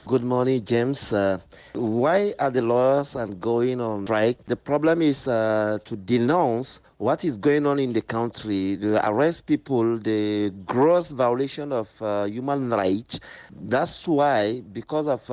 Good morning, James. Why are the lawyers and going on strike? The problem is to denounce what is going on in the country, to arrest people, the gross violation of human rights. That's why, because of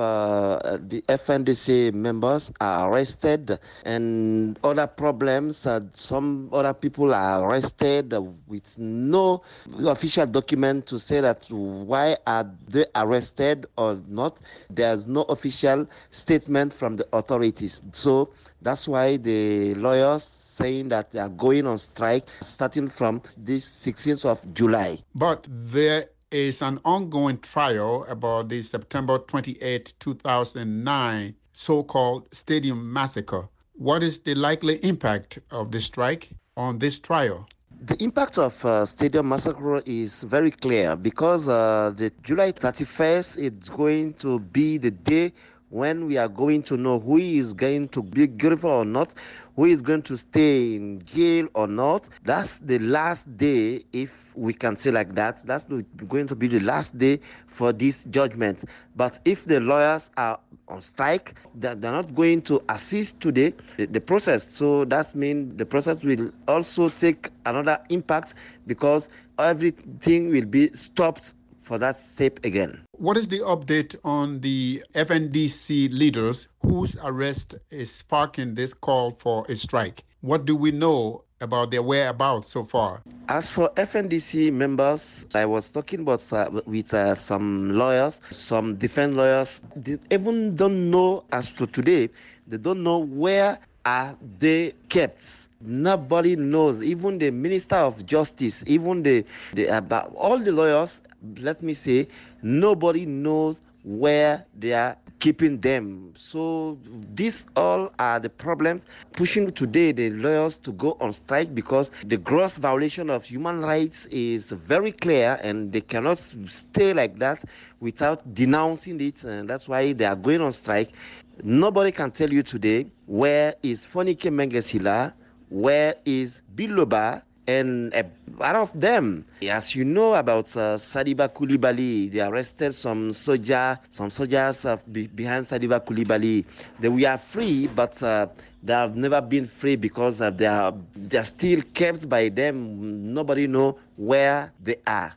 the FNDC members are arrested and other problems, some other people are arrested with no official document to say that why are they arrested or not. There's no official statement from the authorities. So that's why the lawyers saying that they are going on strike starting from this 16th of July. But there is an ongoing trial about the September 28, 2009 so-called Stadium Massacre. What is the likely impact of the strike on this trial? The impact of Stadium Massacre is very clear because the July 31st is going to be the day when we are going to know who is going to be guilty or not, who is going to stay in jail or not. That's the last day, if we can say like that. That's going to be the last day for this judgment. But if the lawyers are on strike, they're not going to assist today the process. So that means the process will also take another impact because everything will be stopped for that step again. What is the update on the FNDC leaders whose arrest is sparking this call for a strike? What do we know about their whereabouts so far? As for FNDC members, I was talking about with some lawyers, some defense lawyers. They even don't know as to today. They don't know where are they kept. Nobody knows. Even the Minister of Justice, even about all the lawyers. Let me say, nobody knows where they are keeping them. So these all are the problems pushing today the lawyers to go on strike because the gross violation of human rights is very clear and they cannot stay like that without denouncing it, and that's why they are going on strike. Nobody can tell you today where is Fonike Mengesila, where is Biloba, and a lot of them, as you know about Sadiba Koulibaly, they arrested some soldiers behind Sadiba Koulibaly. They were free, but they have never been free because they're still kept by them. Nobody know where they are.